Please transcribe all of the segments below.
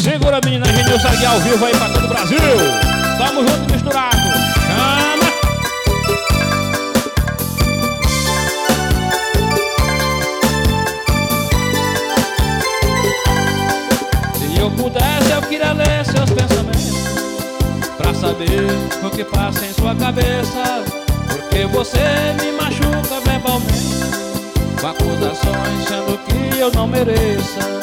Segura, menina, Genilson aqui ao vivo aí pra todo o Brasil. Tamo junto, misturado. Chama! Se eu pudesse, eu queria ler seus pensamentos, pra saber o que passa em sua cabeça. Porque você me machuca verbalmente, com acusações sendo que eu não mereça.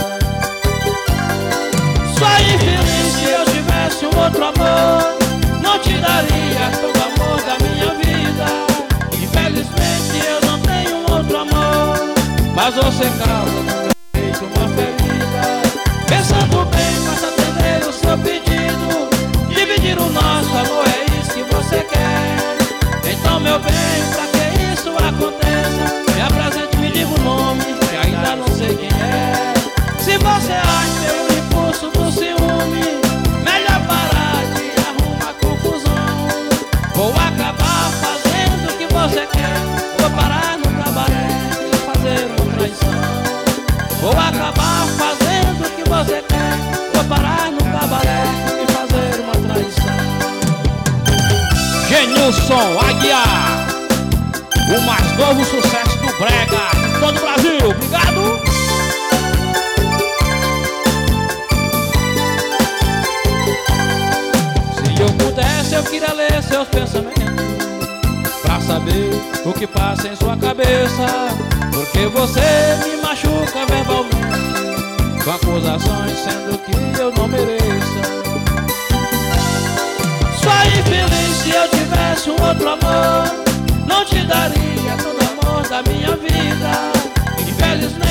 Só infeliz, se eu tivesse um outro amor, não te daria todo o amor da minha vida. Infelizmente eu não tenho um outro amor, mas você causa no meu peito uma ferida. Pensando bem, mas atender o seu pedido, dividir o nosso amor, é isso que você quer. Então, meu bem, pra que isso aconteça, me apresente, me diga o nome, que ainda não sei quem é. Se você acha meu impulso do ciúme, melhor parar de arrumar confusão. Vou acabar fazendo o que você quer, vou parar no cabaré e fazer uma traição. Vou acabar fazendo o que você quer, vou parar no cabaré e fazer uma traição. Genilson Aguiar, o mais novo sucesso do brega em todo o Brasil. Obrigado! Se eu pudesse, eu queria ler seus pensamentos, pra saber o que passa em sua cabeça. Porque você me machuca verbalmente, com acusações sendo que eu não mereça. Só infeliz, se eu tivesse um outro amor, não te daria todo o amor da minha vida. Infelizmente